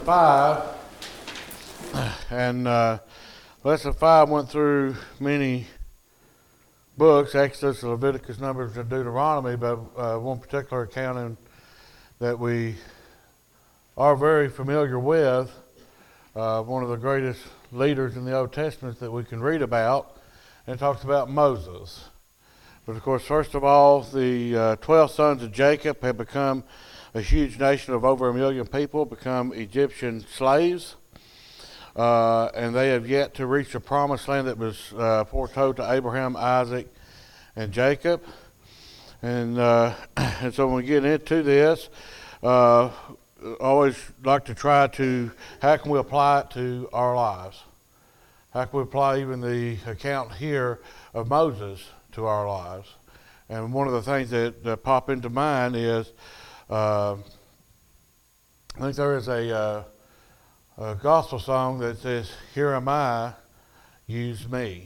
5, and lesson 5 went through many books, Exodus, Leviticus, Numbers, and Deuteronomy, but one particular account that we are very familiar with, one of the greatest leaders in the Old Testament that we can read about, and it talks about Moses. But of course, first of all, the 12 sons of Jacob had become a huge nation of over 1 million people, become Egyptian slaves, and they have yet to reach the promised land that was foretold to Abraham, Isaac, and Jacob. And so when we get into this, I always like to try to, how can we apply it to our lives? How can we apply even the account here of Moses to our lives? And one of the things that pop into mind is, I think there is a gospel song that says, "Here am I, use me."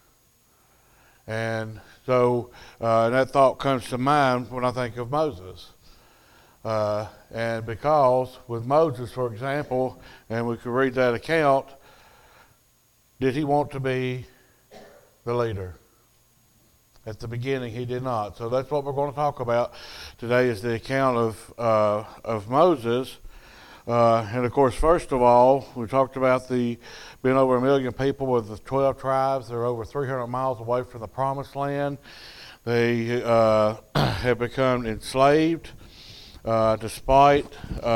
And so that thought comes to mind when I think of Moses. And because with Moses, for example, and we could read that account, did he want to be the leader? At the beginning, he did not. So that's what we're going to talk about today, is the account of Moses. And of course, first of all, we talked about being over 1 million people with the 12 tribes. They're over 300 miles away from the promised land. They have become enslaved despite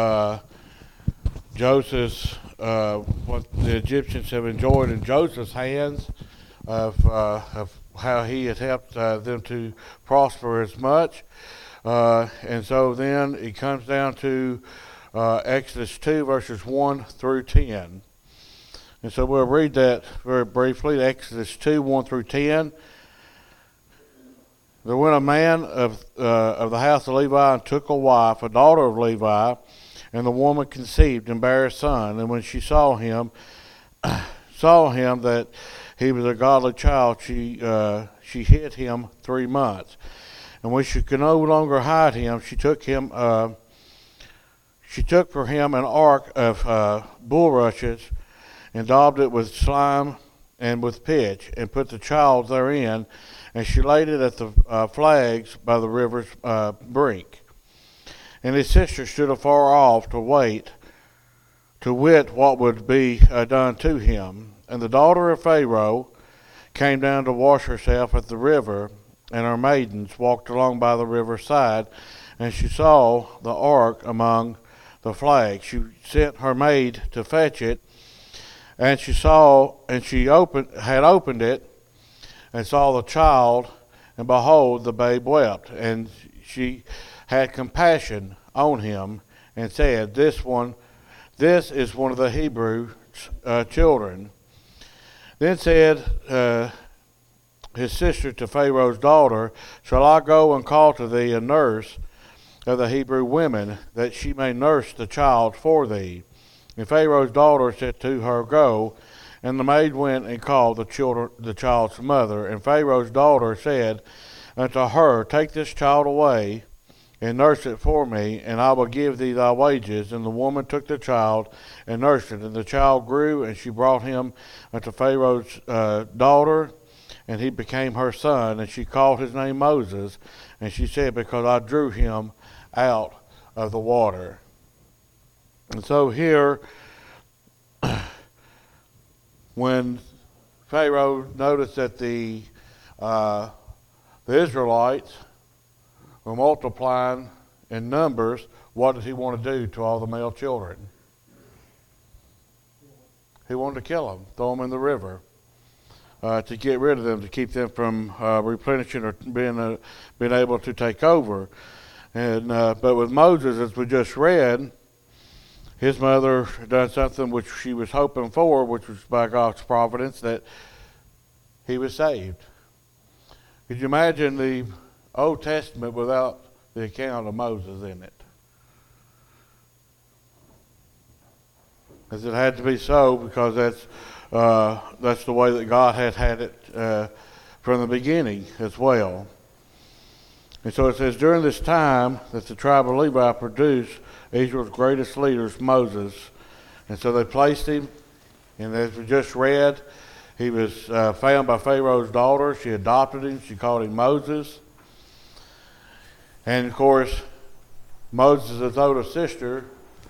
Joseph's, what the Egyptians have enjoyed in Joseph's hands of how he had helped them to prosper as much. And so then it comes down to Exodus 2, verses 1 through 10. And so we'll read that very briefly. Exodus 2, 1 through 10. There went a man of the house of Levi and took a wife, a daughter of Levi, and the woman conceived and bare a son. And when she saw him that he was a godly child, she hid him 3 months. And when she could no longer hide him, she took for him an ark of bulrushes, and daubed it with slime and with pitch, and put the child therein, and she laid it at the flags by the river's brink. And his sister stood afar off to wit what would be done to him. And the daughter of Pharaoh came down to wash herself at the river, and her maidens walked along by the river's side, and she saw the ark among the flags. She sent her maid to fetch it, and she had opened it, and saw the child, and behold, the babe wept. And she had compassion on him, and said, This is one of the Hebrew children. Then said his sister to Pharaoh's daughter, Shall I go and call to thee a nurse of the Hebrew women, that she may nurse the child for thee? And Pharaoh's daughter said to her, Go. And the maid went and called the child's mother. And Pharaoh's daughter said unto her, Take this child away, and nurse it for me, and I will give thee thy wages. And the woman took the child and nursed it. And the child grew, and she brought him unto Pharaoh's daughter, and he became her son. And she called his name Moses. And she said, Because I drew him out of the water. And so here, when Pharaoh noticed that the Israelites were multiplying in numbers, what did he want to do to all the male children? He wanted to kill them, throw them in the river, to get rid of them, to keep them from replenishing or being able to take over. And but with Moses, as we just read, his mother done something which she was hoping for, which was by God's providence, that he was saved. Could you imagine the Old Testament without the account of Moses in it? As it had to be so, because that's the way that God had it from the beginning as well. And so it says, during this time that the tribe of Levi produced Israel's greatest leaders, Moses, And so they placed him, and as we just read, he was found by Pharaoh's daughter. She adopted him. She called him Moses. And of course, Moses' older sister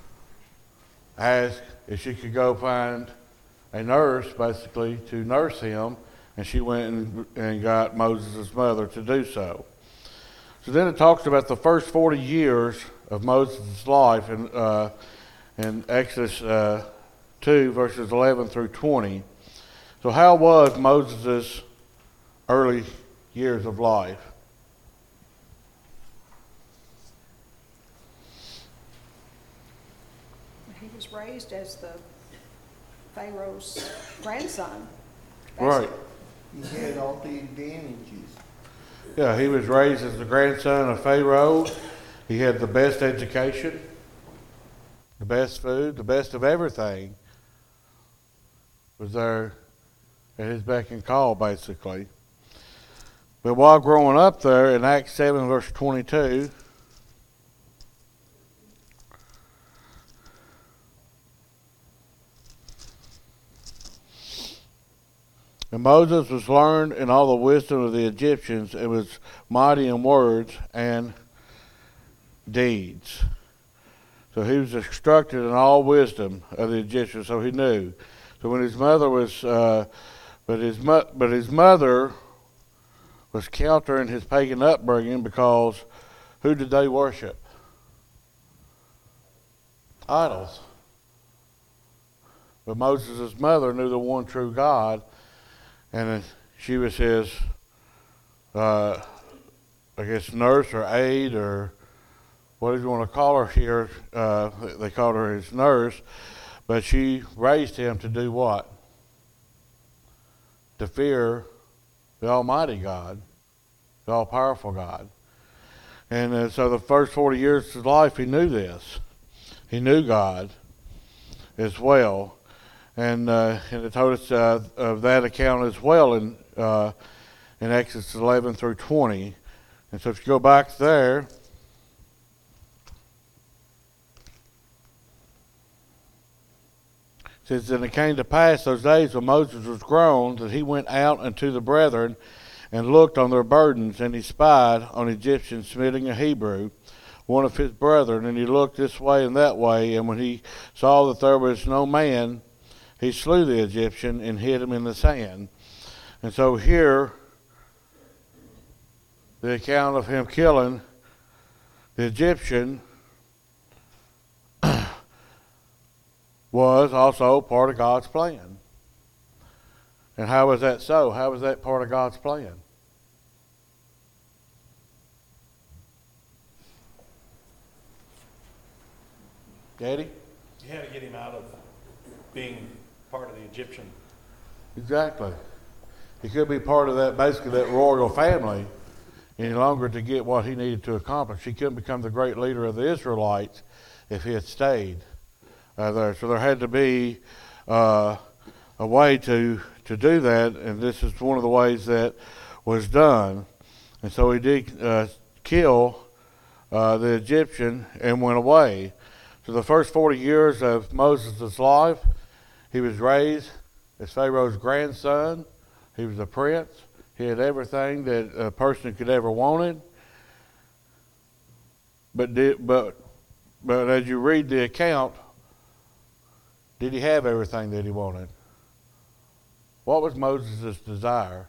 asked if she could go find a nurse, basically, to nurse him, and she went and got Moses' mother to do so. So then it talks about the first 40 years of Moses' life in Exodus 2, verses 11 through 20. So how was Moses' early years of life? He was raised as the Pharaoh's grandson. Right. Basically. He had all the advantages. Yeah, he was raised as the grandson of Pharaoh. He had the best education, the best food, the best of everything was there at his beck and call, basically. But while growing up there, in Acts 7, verse 22, and Moses was learned in all the wisdom of the Egyptians and was mighty in words and deeds. So he was instructed in all wisdom of the Egyptians, so he knew. So when his mother was, but his mother was countering his pagan upbringing, because who did they worship? Idols. But Moses' mother knew the one true God, and she was his, I guess, nurse or aide, or what do you want to call her here? They called her his nurse, but she raised him to do what? To fear the Almighty God, the all-powerful God. And so the first 40 years of his life, he knew this. He knew God as well. And it told us of that account as well in Exodus 11 through 20. And so if you go back there, it says, and it came to pass those days when Moses was grown, that he went out unto the brethren and looked on their burdens, and he spied on Egyptians smiting a Hebrew, one of his brethren, and he looked this way and that way, and when he saw that there was no man, he slew the Egyptian and hid him in the sand. And so here, the account of him killing the Egyptian was also part of God's plan. And how was that so? How was that part of God's plan? Daddy? You had to get him out of being part of the Egyptian. Exactly. He could be part of that, basically that royal family any longer to get what he needed to accomplish. He couldn't become the great leader of the Israelites if he had stayed there. So there had to be a way to do that, and this is one of the ways that was done. And so he did kill the Egyptian and went away. So the first 40 years of Moses' life, he was raised as Pharaoh's grandson. He was a prince. He had everything that a person could ever wanted. But as you read the account, did he have everything that he wanted? What was Moses' desire?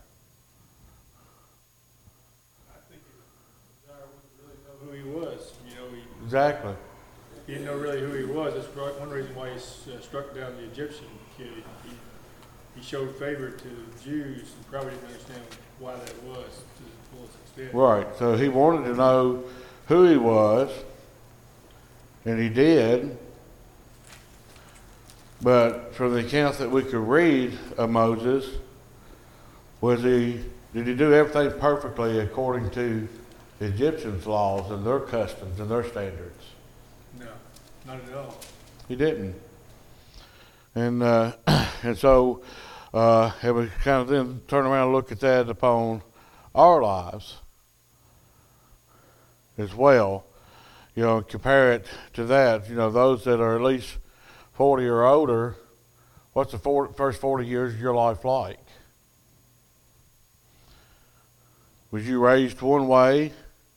I think his desire was to really know who he was. Exactly. He didn't know really who he was. That's one reason why he struck down the Egyptian kid. He showed favor to the Jews and probably didn't understand why that was to the fullest extent. Right. So he wanted to know who he was, and he did. But from the accounts that we could read of Moses, did he do everything perfectly according to the Egyptians' laws and their customs and their standards? No, not at all. He didn't. And so and we kind of then turn around and look at that upon our lives as well. Compare it to that. Those that are at least 40 or older, what's the first 40 years of your life like? Was you raised one way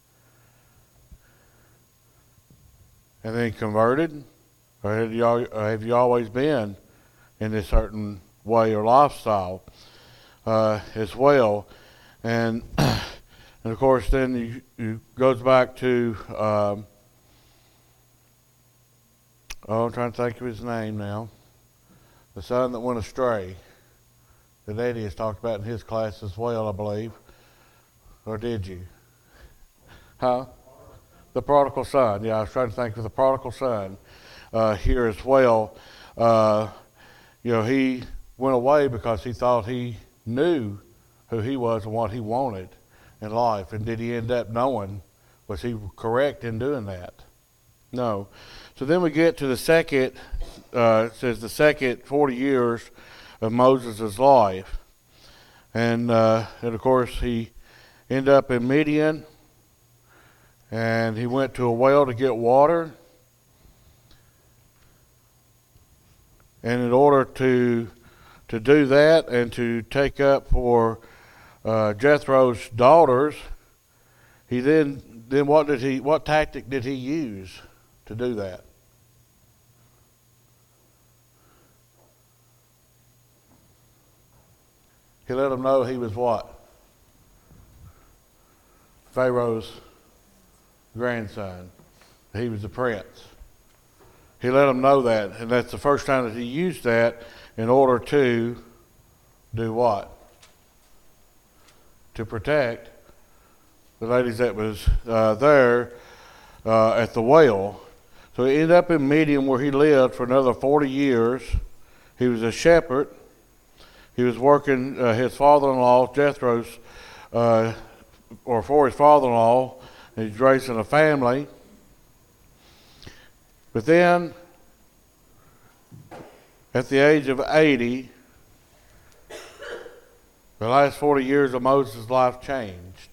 and then converted? Or have you always been in this certain way or lifestyle as well? And of course, then you goes back to, I'm trying to think of his name now. The son that went astray. That Eddie has talked about in his class as well, I believe. Or did you? Huh? The prodigal son. Yeah, I was trying to think of the prodigal son here as well. He went away because he thought he knew who he was and what he wanted in life. And did he end up knowing? Was he correct in doing that? No. So then we get to the second, it says the second 40 years of Moses' life. And of course, he ended up in Midian, and he went to a well to get water. And in order to do that and to take up for Jethro's daughters, he then what tactic did he use to do that? He let them know he was what? Pharaoh's grandson. He was the prince. He let them know that, and that's the first time that he used that in order to do what? To protect the ladies that was there at the well. So he ended up in Midian, where he lived for another 40 years. He was a shepherd. He was working his father-in-law, Jethro's, or for his father-in-law. He's raising a family. But then, at the age of 80, the last 40 years of Moses' life changed.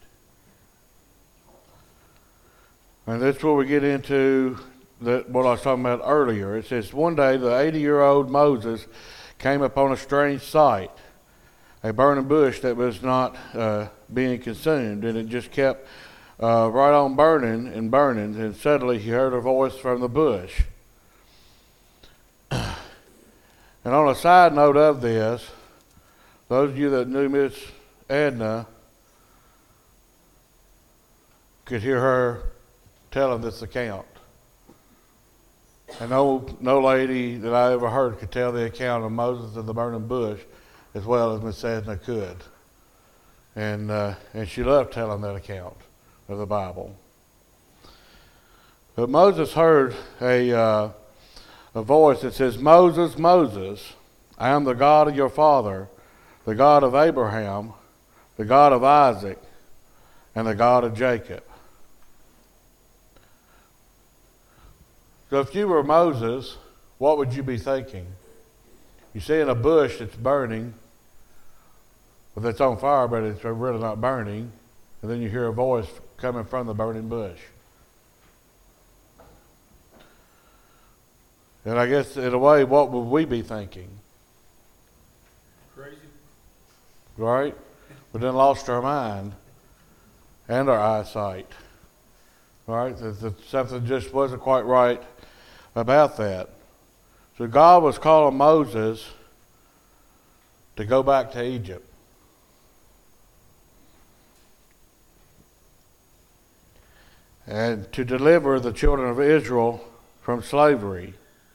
And that's where we get into what I was talking about earlier. It says, one day the 80-year-old Moses came upon a strange sight, a burning bush that was not being consumed, and it just kept right on burning, and suddenly he heard a voice from the bush. And on a side note of this, those of you that knew Miss Edna could hear her telling this account. And no lady that I ever heard could tell the account of Moses and the burning bush as well as Miss Edna could. And she loved telling that account of the Bible. But Moses heard a voice that says, Moses, Moses, I am the God of your father, the God of Abraham, the God of Isaac, and the God of Jacob. So if you were Moses, what would you be thinking? You see in a bush that's burning, well, that's on fire, but it's really not burning, and then you hear a voice coming from the burning bush. And I guess in a way, what would we be thinking? Crazy. Right? We then lost our mind and our eyesight. Right? That something just wasn't quite right about that. So God was calling Moses to go back to Egypt. And to deliver the children of Israel from slavery.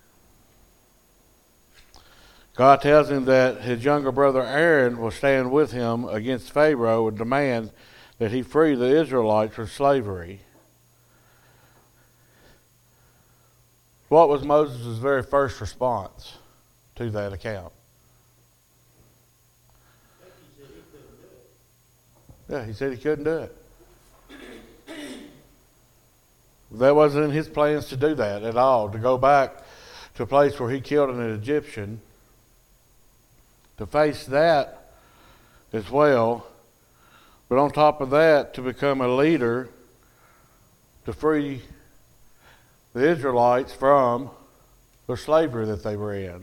God tells him that his younger brother Aaron will stand with him against Pharaoh and demand that he free the Israelites from slavery. What was Moses' very first response to that account? Yeah, he said he couldn't do it. That wasn't in his plans to do that at all, to go back to a place where he killed an Egyptian, to face that as well, but on top of that, to become a leader to free the Israelites from the slavery that they were in.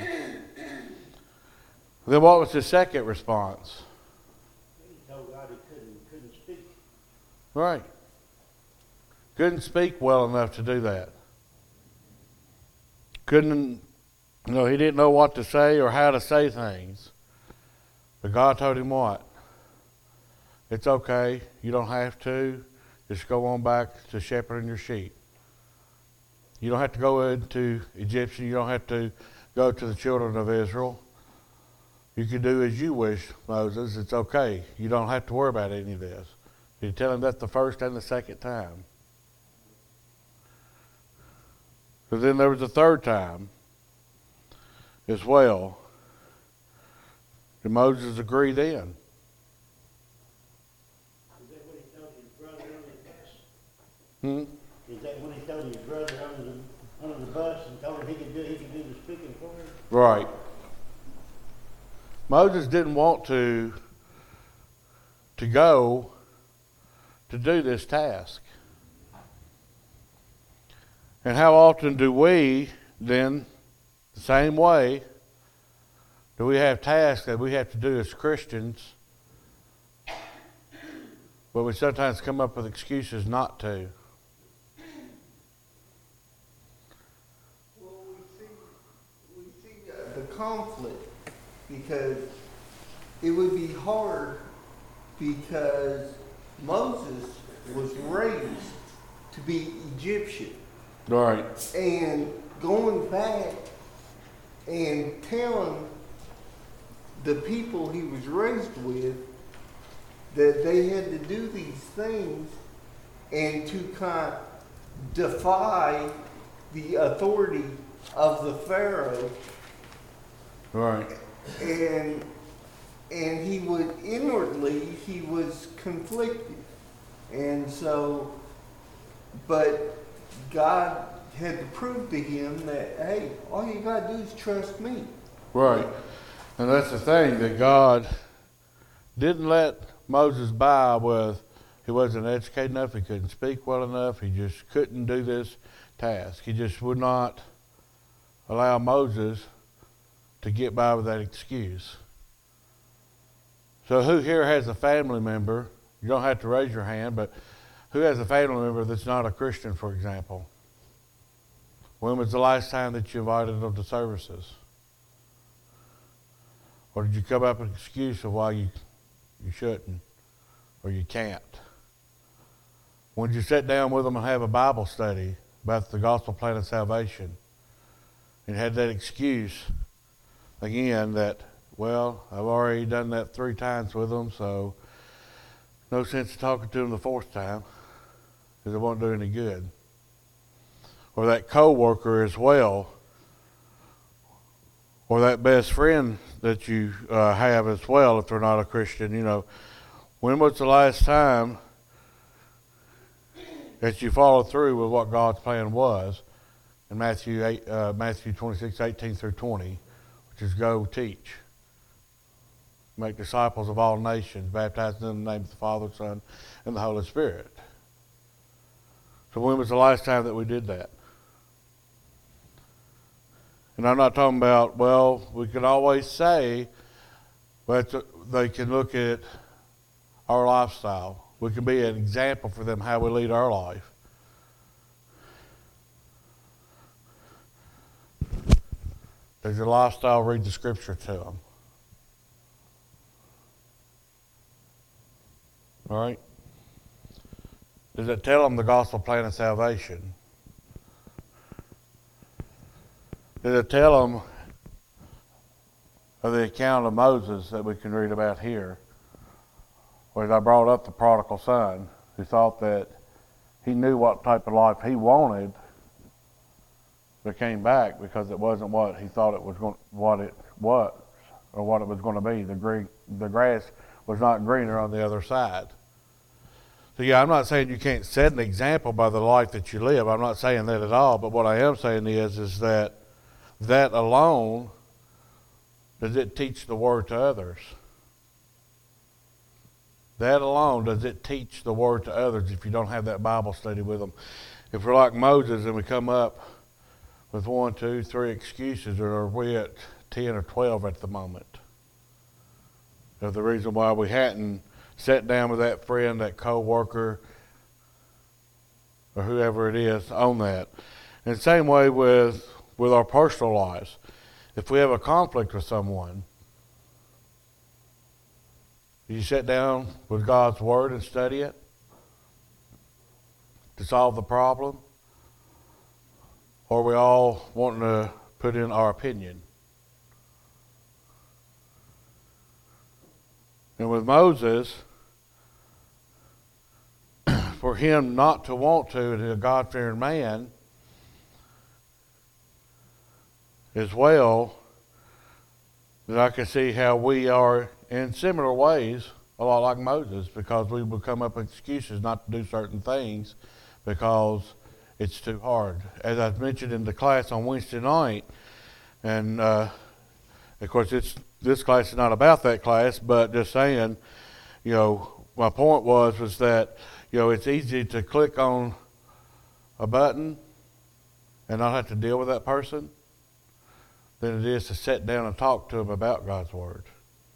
Then what was his second response? He told God he couldn't speak. Right. Couldn't speak well enough to do that. Couldn't, he didn't know what to say or how to say things. But God told him what? It's okay. You don't have to. Just go on back to shepherding your sheep. You don't have to go into Egyptian. You don't have to go to the children of Israel. You can do as you wish, Moses. It's okay. You don't have to worry about any of this. Did he tell him that the first and the second time? But then there was a third time as well. Did Moses agree then? Is that when he told his brother on the bus? Hmm? Is that when he told his brother on the bus and told him he could do the speaking for him? Right. Moses didn't want to go to do this task. And how often do we then, the same way, do we have tasks that we have to do as Christians, but we sometimes come up with excuses not to? Well, we see the conflict because it would be hard because Moses was raised to be Egyptian. Right. And going back and telling the people he was raised with that they had to do these things and to kind of defy the authority of the Pharaoh. Right. And he would inwardly, he was conflicted. And so, but God had to prove to him that, hey, all you got to do is trust me. Right. And that's the thing, that God didn't let Moses by with, he wasn't educated enough, he couldn't speak well enough, he just couldn't do this task. He just would not allow Moses to get by with that excuse. So who here has a family member, you don't have to raise your hand, but who has a family member that's not a Christian, for example? When was the last time that you invited them to services? Or did you come up with an excuse of why you shouldn't or you can't? When did you sit down with them and have a Bible study about the gospel plan of salvation and had that excuse again that, well, I've already done that 3 times with them, so no sense in talking to them the 4th time because it won't do any good. Or that coworker as well, or that best friend that you have as well, if they're not a Christian. When was the last time that you followed through with what God's plan was in Matthew 26:18 through 20, which is go teach, make disciples of all nations, baptizing them in the name of the Father, Son, and the Holy Spirit? So when was the last time that we did that? And I'm not talking about, well, we can always say, but they can look at our lifestyle. We can be an example for them how we lead our life. Does your lifestyle read the scripture to them? All right? Does it tell them the gospel plan of salvation? Did it tell them of the account of Moses that we can read about here, where I brought up the prodigal son who thought that he knew what type of life he wanted, but came back because it wasn't what he thought it was going, what it was, or what it was going to be. The grass was not greener on the other side. So yeah, I'm not saying you can't set an example by the life that you live. I'm not saying that at all. But what I am saying is that alone, does it teach the word to others? That alone, does it teach the word to others if you don't have that Bible study with them? If we're like Moses and we come up with 1, 2, 3 excuses, or are we at 10 or 12 at the moment? Of the reason why we hadn't sat down with that friend, that co-worker, or whoever it is on that. And the same way with our personal lives. If we have a conflict with someone, you sit down with God's Word and study it to solve the problem? Or are we all wanting to put in our opinion? And with Moses, for him not to want to, a God-fearing man, as well, that I can see how we are in similar ways, a lot like Moses, because we will come up with excuses not to do certain things because it's too hard. As I mentioned in the class on Wednesday night, and of course this class is not about that class, but just saying, my point was that, it's easy to click on a button and not have to deal with that person than it is to sit down and talk to them about God's Word.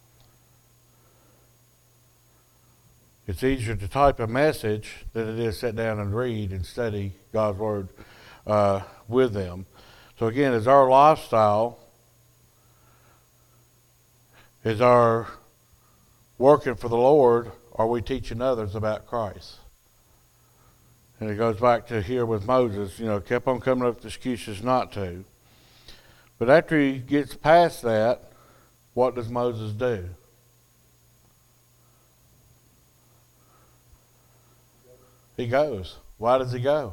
It's easier to type a message than it is to sit down and read and study God's Word with them. So again, is our lifestyle, is our working for the Lord, are we teaching others about Christ? And it goes back to here with Moses, kept on coming up with excuses not to. But after he gets past that, what does Moses do? He goes. Why does he go?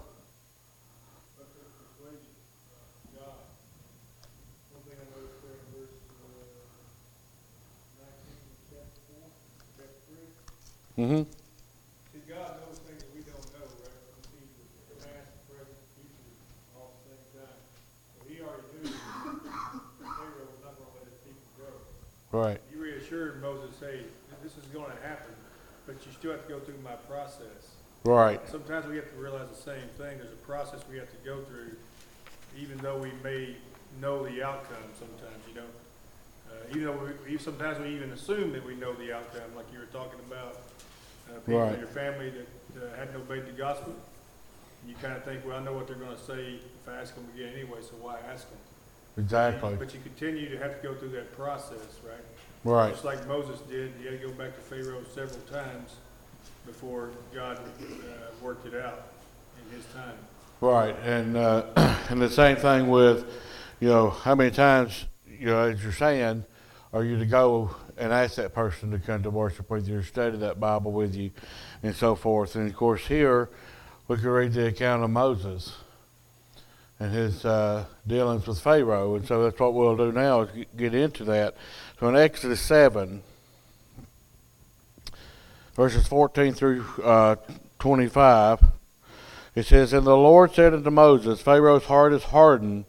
Mm-hmm. See, God knows things that we don't know, right? He sees the past, present, future, all at the same time. So he already knew Pharaoh was not going to let his people go. Right. He reassured Moses, hey, this is going to happen, but you still have to go through my process. Right. Sometimes we have to realize the same thing. There's a process we have to go through, even though we may know the outcome sometimes, even though sometimes we even assume that we know the outcome, like you were talking about. People Right. in your family that hadn't obeyed the gospel. You kind of think, well, I know what they're going to say if I ask them again anyway, so why ask them? Exactly. But you continue to have to go through that process, right? Right. Just like Moses did, he had to go back to Pharaoh several times before God worked it out in his time. Right. And and the same thing with, how many times, as you're saying, are you to go and ask that person to come to worship with you or study that Bible with you and so forth. And of course here we can read the account of Moses and his dealings with Pharaoh. And so that's what we'll do now is get into that. So in Exodus 7, verses 14 through 25, it says, And the Lord said unto Moses, Pharaoh's heart is hardened,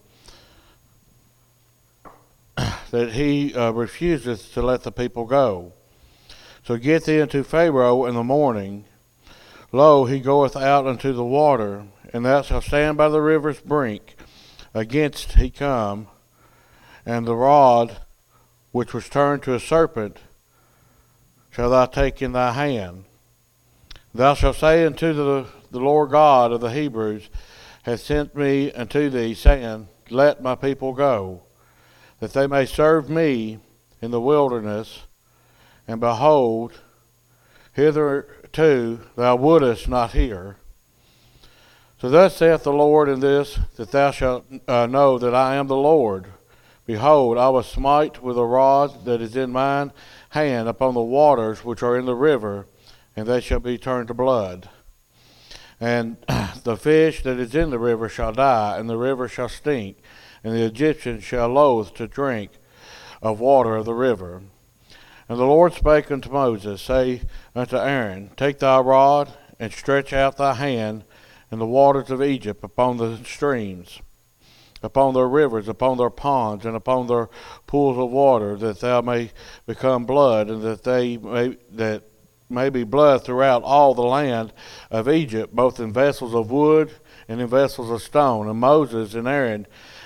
that he refuseth to let the people go. So get thee unto Pharaoh in the morning. Lo, he goeth out unto the water, and thou shalt stand by the river's brink. Against he come, and the rod which was turned to a serpent shalt thou take in thy hand. Thou shalt say unto the Lord God of the Hebrews hath sent me unto thee, saying, Let my people go, that they may serve me in the wilderness. And behold, hitherto thou wouldest not hear. So thus saith the Lord in this, that thou shalt know that I am the Lord. Behold, I will smite with a rod that is in mine hand upon the waters which are in the river, and they shall be turned to blood. And the fish that is in the river shall die, and the river shall stink, and the Egyptians shall loathe to drink of water of the river. And the Lord spake unto Moses, say unto Aaron, Take thy rod, and stretch out thy hand in the waters of Egypt upon the streams, upon their rivers, upon their ponds, and upon their pools of water, that thou may become blood, and that may be blood throughout all the land of Egypt, both in vessels of wood and in vessels of stone. And Moses and Aaron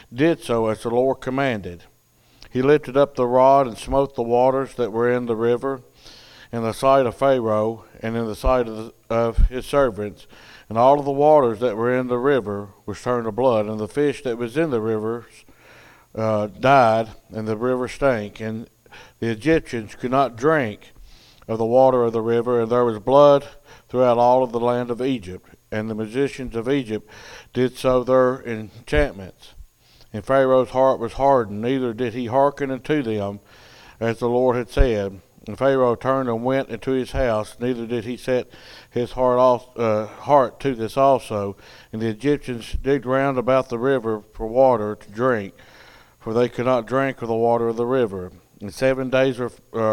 did so as the Lord commanded. He lifted up the rod and smote the waters that were in the river, in the sight of Pharaoh and in the sight of his servants, and all of the waters that were in the river was turned to blood, and the fish that was in the rivers died, and the river stank, and the Egyptians could not drink of the water of the river, and there was blood throughout all of the land of Egypt, and the magicians of Egypt did so their enchantments. And Pharaoh's heart was hardened, neither did he hearken unto them, as the Lord had said. And Pharaoh turned and went into his house, neither did he set his heart to this also. And the Egyptians digged round about the river for water to drink, for they could not drink of the water of the river. And 7 days were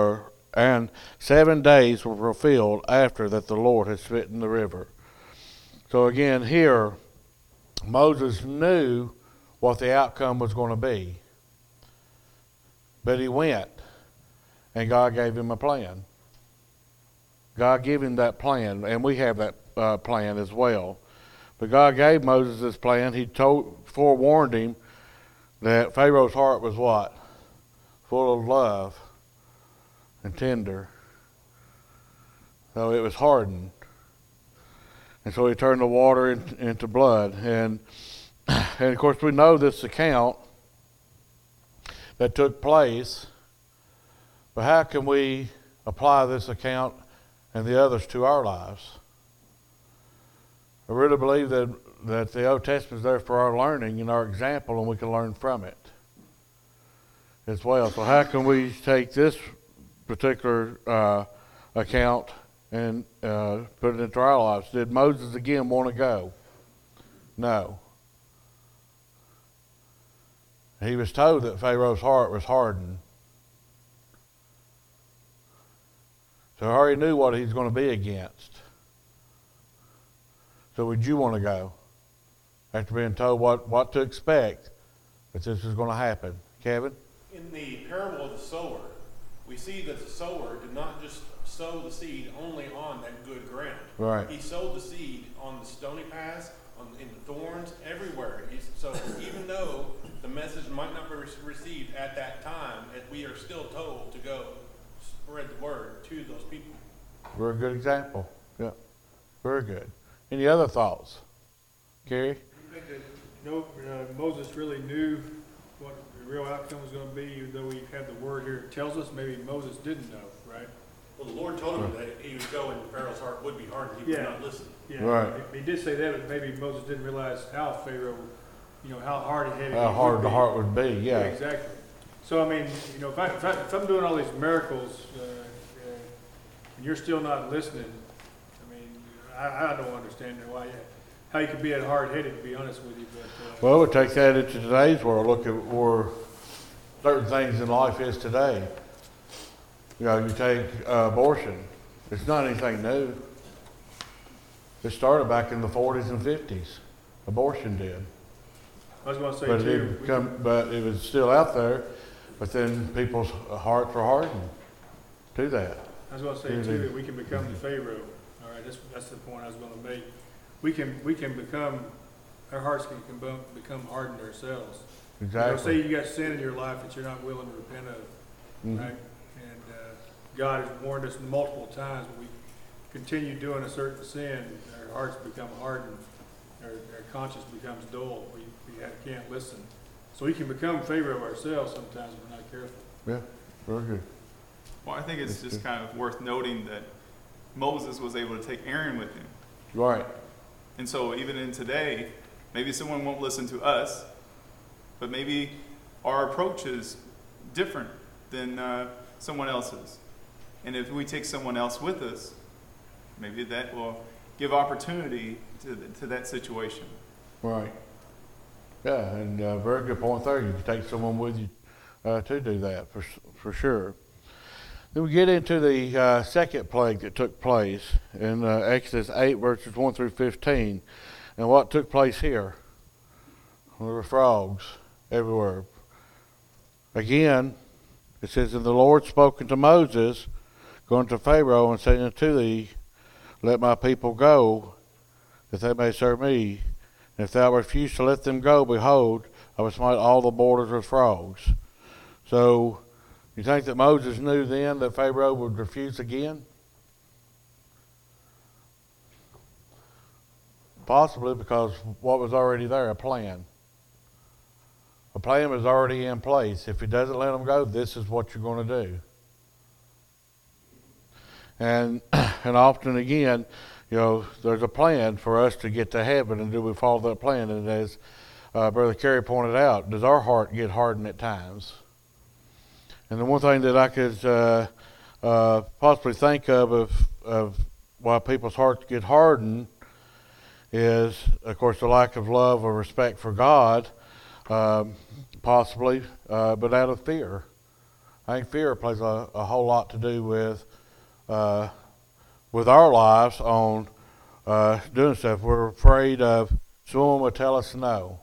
fulfilled after that the Lord had smitten the river. So again, here Moses knew what the outcome was going to be, but he went, and God gave him a plan. God gave him that plan, and we have that plan as well. But God gave Moses this plan. He forewarned him that Pharaoh's heart was what? Full of love and tender. So it was hardened. And so he turned the water into blood. And of course we know this account that took place. But how can we apply this account and the others to our lives? I really believe that the Old Testament is there for our learning and our example, and we can learn from it as well. So how can we take this particular account and put it into our lives? Did Moses again want to go? No. He was told that Pharaoh's heart was hardened. So he already knew what he's going to be against. So would you want to go after being told what to expect, that this is going to happen? Kevin? In the parable of the sower, we see that the sower did not just sow the seed only on that good ground. Right. He sowed the seed on the stony paths, in the thorns, everywhere. So even though the message might not be received at that time, we are still told to go spread the word to those people. Very good example. Yeah. Very good. Any other thoughts? Carrie? I think that Moses really knew what the real outcome was going to be, even though we have the word here. It tells us maybe Moses didn't know, right? Well, the Lord told him that he would go and Pharaoh's heart would be hardened. He would not listen. Yeah, right. He did say that, but maybe Moses didn't realize how Pharaoh, how hard-headed How hard the heart would be, yeah. Exactly. So, I mean, if I'm doing all these miracles and you're still not listening, I mean, I don't understand how you could be that hard-headed, to be honest with you. But Well, we take that into today's world. Look at where certain things in life is today. You take abortion. It's not anything new. It started back in the 40s and 50s. Abortion did. I was going to say, But it was still out there. But then people's hearts were hardened to that. I was going to say, too, that we can become the Pharaoh. All right, that's the point I was going to make. We can become, our hearts can become hardened ourselves. Exactly. Say you got sin in your life that you're not willing to repent of, Mm-hmm. right? And God has warned us multiple times, when we continue doing a certain sin, our hearts become hardened, our conscience becomes dull, we can't listen. So we can become Pharaoh ourselves sometimes if we're not careful. Yeah, very good. Well, I think it's just kind of worth noting that Moses was able to take Aaron with him. Right. And so even in today, maybe someone won't listen to us, but maybe our approach is different than someone else's. And if we take someone else with us, maybe that will give opportunity to that situation. Right. Yeah, and very good point there. You can take someone with you to do that for sure. Then we get into the second plague that took place in Exodus 8, verses 1 through 15. And what took place here? There were frogs everywhere. Again, it says, And the Lord spoke unto Moses, going to Pharaoh, and saying unto thee, Let my people go, that they may serve me. And if thou refuse to let them go, behold, I would smite all the borders with frogs. So, you think that Moses knew then that Pharaoh would refuse again? Possibly because what was already there, a plan. A plan was already in place. If he doesn't let them go, this is what you're going to do. And often again, there's a plan for us to get to heaven, and do we follow that plan? And as Brother Kerry pointed out, does our heart get hardened at times? And the one thing that I could possibly think of why people's hearts get hardened is, of course, the lack of love or respect for God, possibly, but out of fear. I think fear plays a whole lot to do with our lives on doing stuff. We're afraid of someone will tell us no.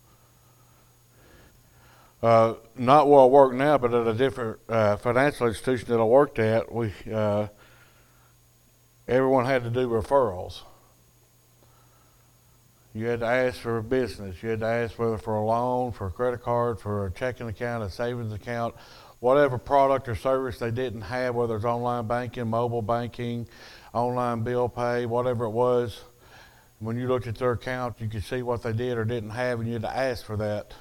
Not where I work now, but at a different financial institution that I worked at, everyone had to do referrals. You had to ask for a business. You had to ask whether for a loan, for a credit card, for a checking account, a savings account, whatever product or service they didn't have, whether it's online banking, mobile banking, online bill pay, whatever it was. When you looked at their account, you could see what they did or didn't have, and you had to ask for that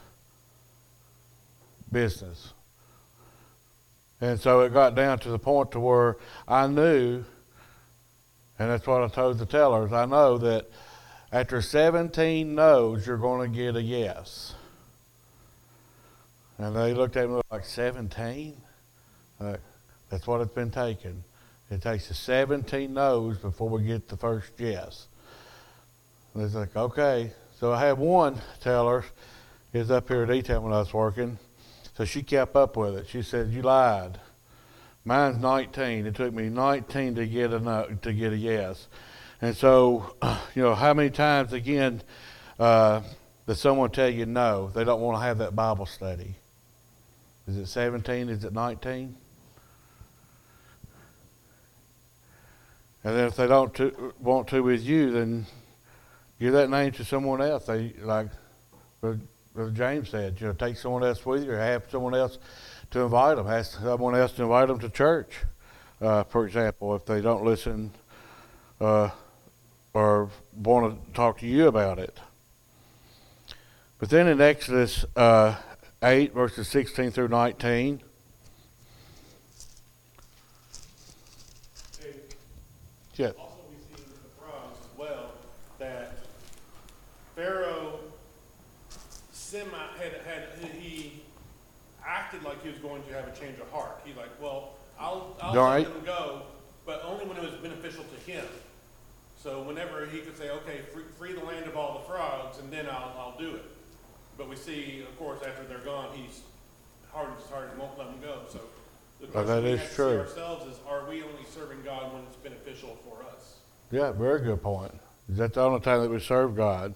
business. And so it got down to the point to where I knew, and that's what I told the tellers, I know that after 17 no's, you're going to get a yes. And they looked at me like, 17? That's what it's been taking. It takes us 17 no's before we get the first yes. And it's like, okay. So I had one teller, he was up here at E-Town when I was working, so she kept up with it. She said, you lied. Mine's 19. It took me 19 to get a no, to get a yes. And so, how many times again does someone tell you no? They don't want to have that Bible study. Is it 17? Is it 19? And then if they don't want to with you, then give that name to someone else. They, like Brother James said, take someone else with you, or have someone else to invite them. Ask someone else to invite them to church, for example, if they don't listen or want to talk to you about it. But then in Exodus 8, verses 16 through 19. Yes. Also, we see with the frogs as well that Pharaoh he acted like he was going to have a change of heart. He's like, well, I'll let them go, but only when it was beneficial to him. So whenever he could say, okay, free the land of all the frogs, and then I'll do it. But we see, of course, after they're gone, he's hardened his heart and won't let them go. So the question we have to see ourselves is, are we only serving God when it's beneficial for us? Yeah, very good point. Is that the only time that we serve God?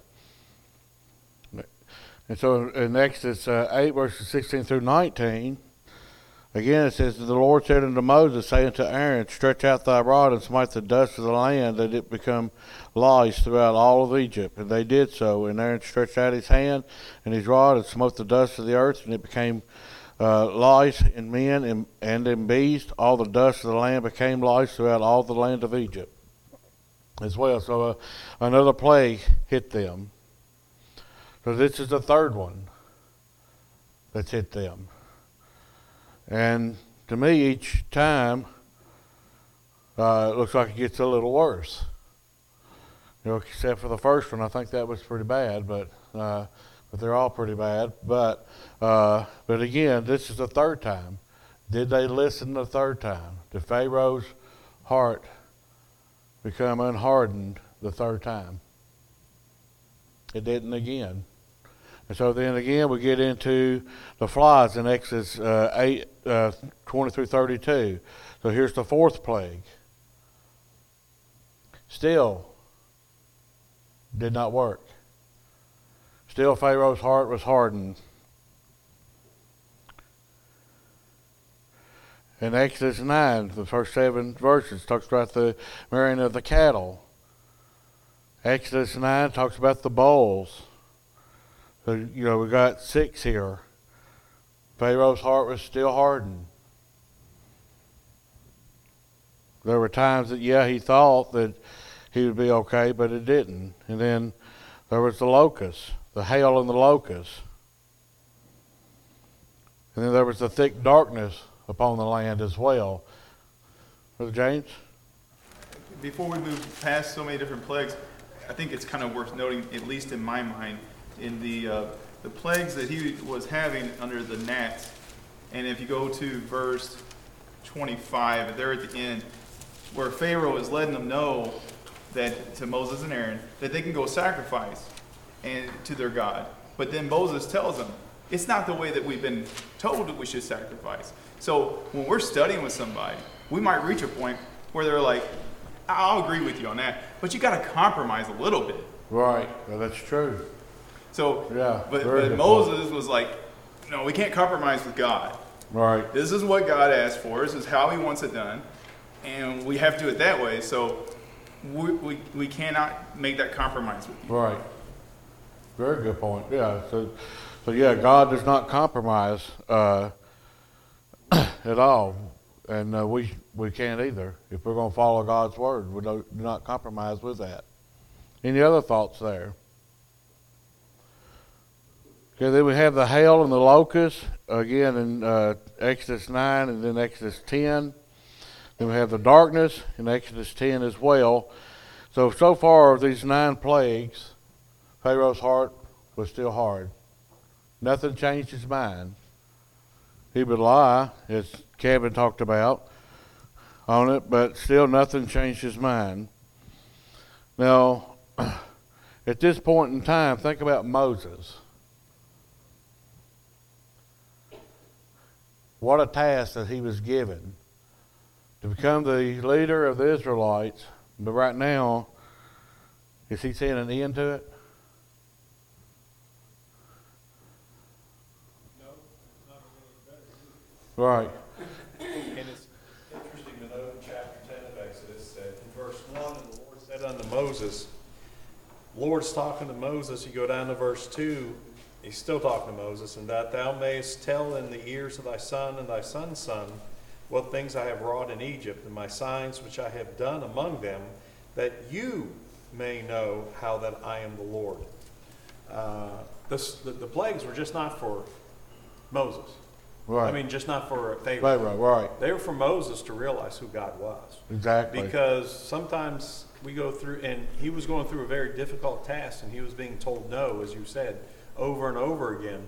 And so in Exodus 8, verses 16 through 19, again it says, the Lord said unto Moses, say unto Aaron, stretch out thy rod and smite the dust of the land, that it become lice throughout all of Egypt. And they did so. And Aaron stretched out his hand and his rod and smote the dust of the earth, and it became lice in men and in beasts. All the dust of the land became lice throughout all the land of Egypt as well. So another plague hit them. So this is the third one that's hit them. And to me, each time, it looks like it gets a little worse. Except for the first one, I think that was pretty bad, but they're all pretty bad. But again, this is the third time. Did they listen the third time? Did Pharaoh's heart become unhardened the third time? It didn't again. And so then again we get into the flies in Exodus 8, 20 through 32. So here's the fourth plague. Still did not work. Still Pharaoh's heart was hardened. In Exodus 9, the first 7 verses talks about the marrying of the cattle. Exodus 9 talks about the bulls. So, we got 6 here. Pharaoh's heart was still hardened. There were times that, he thought that he would be okay, but it didn't. And then there was the locusts, the hail and the locusts. And then there was the thick darkness upon the land as well. Brother James? Before we move past so many different plagues, I think it's kind of worth noting, at least in my mind, in the plagues that he was having under the gnats. And if you go to verse 25, there at the end, where Pharaoh is letting them know that to Moses and Aaron that they can go sacrifice and to their God. But then Moses tells them, it's not the way that we've been told that we should sacrifice. So when we're studying with somebody, we might reach a point where they're like, I'll agree with you on that, but you got to compromise a little bit. Right. Well, that's true. So, Yeah, but very good Moses was like, no, we can't compromise with God. Right. This is what God asked for. This is how he wants it done. And we have to do it that way. So we cannot make that compromise with you. Right. Very good point. Yeah. So God does not compromise at all, and we can't either. If we're going to follow God's word, we do not compromise with that. Any other thoughts there? Okay. Then we have the hail and the locusts again in Exodus 9 and then Exodus 10. Then we have the darkness in Exodus 10 as well. So far of these 9 plagues, Pharaoh's heart was still hard. Nothing changed his mind. He would lie, as Kevin talked about on it, but still nothing changed his mind. Now, at this point in time, think about Moses. What a task that he was given to become the leader of the Israelites. But right now, is he seeing an end to it? No, it's not really better. Right. And it's interesting to note in chapter 10 of Exodus that in verse 1, and the Lord said unto Moses, Lord's talking to Moses, you go down to verse 2, he's still talking to Moses, and that thou mayest tell in the ears of thy son and thy son's son what things I have wrought in Egypt, and my signs which I have done among them, that you may know how that I am the Lord. The plagues were just not for Moses. Right. I mean, just not for Pharaoh. Pharaoh, right. They were for Moses to realize who God was. Exactly. Because sometimes we go through, and he was going through a very difficult task, and he was being told no, as you said, over and over again.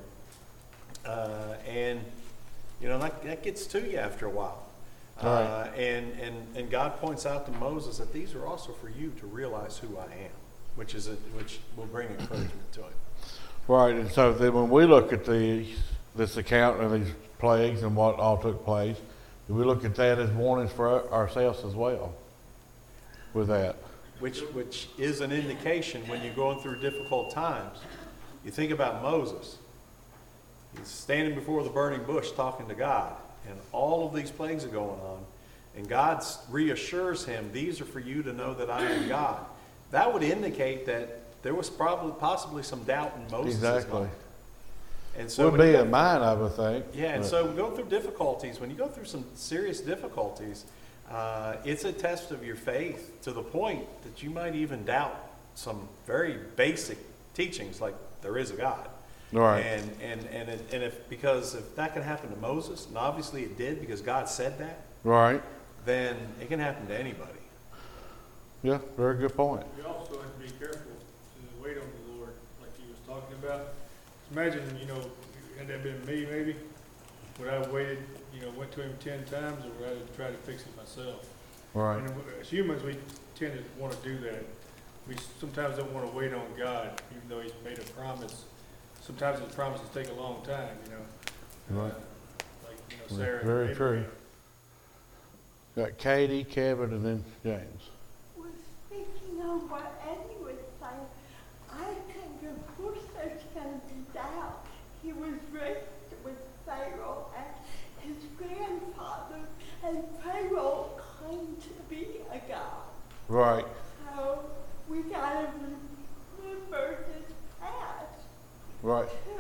And that gets to you after a while. Right. And God points out to Moses that these are also for you to realize who I am, which will bring encouragement to him. Right, and so then when we look at this account of these plagues and what all took place, we look at that as warnings for ourselves as well with that. Which is an indication when you're going through difficult times. You think about Moses. He's standing before the burning bush talking to God, and all of these plagues are going on, and God reassures him, these are for you to know that I am God. That would indicate that there was possibly some doubt in Moses' mind. And so Would be in mine, I would think. Yeah, and so we go through difficulties. When you go through some serious difficulties, it's a test of your faith to the point that you might even doubt some very basic teachings, like there is a God. Right. Because if that can happen to Moses, and obviously it did because God said that, Right. then it can happen to anybody. Yeah, very good point. We also have to be careful to wait on the Lord, like he was talking about. Imagine, had that been me, maybe, would I have waited, went to him 10 times, or would I try to fix it myself? Right. And as humans, we tend to want to do that. We sometimes don't want to wait on God, even though he's made a promise. Sometimes his promises take a long time, Right. Like, Sarah. and Very Abraham. true. Got Katie, Kevin, and then James. Was speaking on what Eddie was saying, I think of course there's going to be doubt. He was raised with Pharaoh as his grandfather, and Pharaoh claimed to be a god. Right. So we got to remember his past. Right.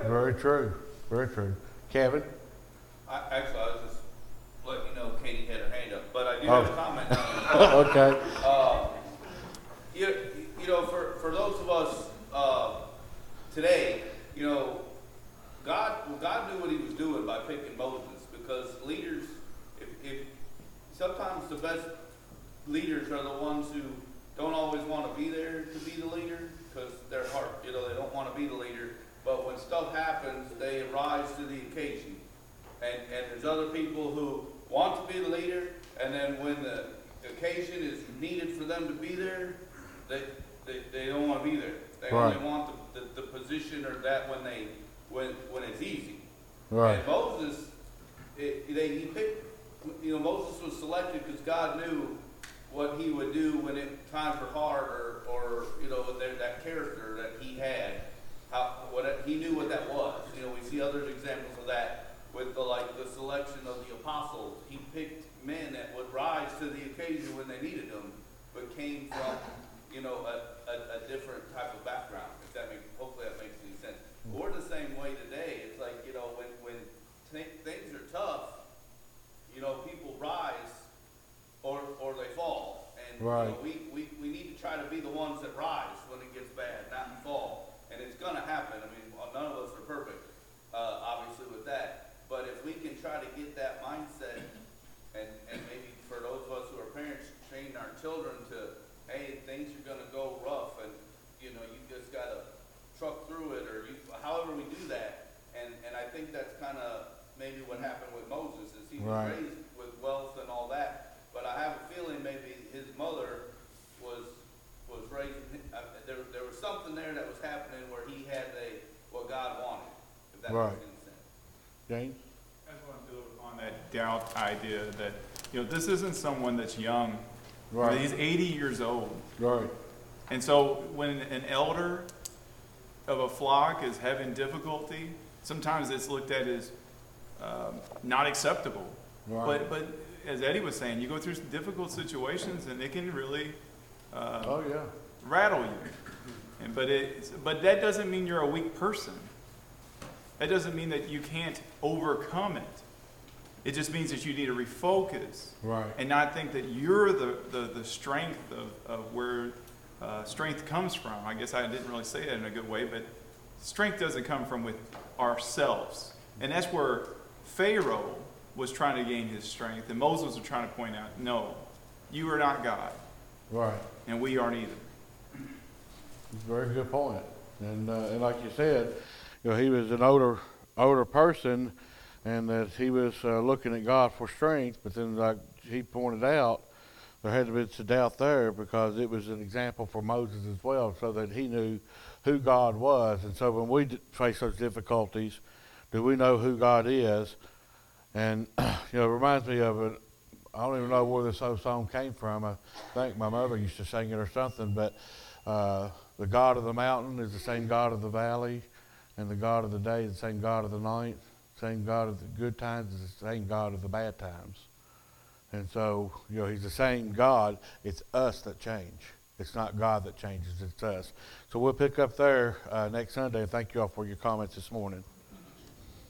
Very true. Very true. Kevin? Actually, I was just letting you know Katie had her hand up, but I do have a comment on it. Okay. You know, for those of us today, you know, God knew what He was doing by picking Moses, because leaders, if sometimes the best leaders are the ones who don't always want to be there to be the leader, because their heart, you know, they don't want to be the leader. But when stuff happens, they rise to the occasion. And there's other people who want to be the leader, and then when the occasion is needed for them to be there, they don't want to be there. They Right. only want the position or that when it's easy. Right. And Moses, he picked, you know, Moses was selected because God knew what he would do when times were hard, or you know, that character that he had. He knew what that was. You know, we see other examples of that with the selection of the apostles. He picked men that would rise to the occasion when they needed them, but came from, you know, a different type of background. Hopefully that makes any sense. We're the same way today. It's like, you know, when things are tough, you know, people rise or they fall. And Right. you know, we need to try to be the ones that rise when it gets bad, not fall. And it's going to happen. I mean, none of us are perfect, obviously, with that. But if we can try to get that mindset, and maybe for those of us who are parents, train our children to, hey, things are going to go rough, and you know, you just got to truck through it, or however we do that. And I think that's kind of maybe what happened with Moses, is he was Right. raised with wealth and all that. But I have a feeling maybe his mother was raising. There was something there that was happening where he had what God wanted. If that Right. makes any sense. James? I just want to build upon that doubt idea that, you know, this isn't someone that's young. Right. He's 80 years old. Right. And so when an elder of a flock is having difficulty, sometimes it's looked at as not acceptable. Right. But as Eddie was saying, you go through some difficult situations and it can really Oh, yeah. rattle you. But that doesn't mean you're a weak person. That doesn't mean that you can't overcome it. It just means that you need to refocus. Right. And not think that you're the strength of where strength comes from. I guess I didn't really say that in a good way, but strength doesn't come from with ourselves. And that's where Pharaoh was trying to gain his strength, and Moses was trying to point out, no, you are not God, Right. and we aren't either. It's a very good point. And like you said, you know, he was an older person, and that he was looking at God for strength. But then, like he pointed out, there had to be some doubt there, because it was an example for Moses as well, so that he knew who God was. And so when we face those difficulties, do we know who God is? And you know, it reminds me of it. I don't even know where this old song came from. I think my mother used to sing it or something. But the God of the mountain is the same God of the valley, and the God of the day is the same God of the night. The same God of the good times is the same God of the bad times. And so, you know, he's the same God. It's us that change. It's not God that changes, it's us. So we'll pick up there next Sunday. Thank you all for your comments this morning.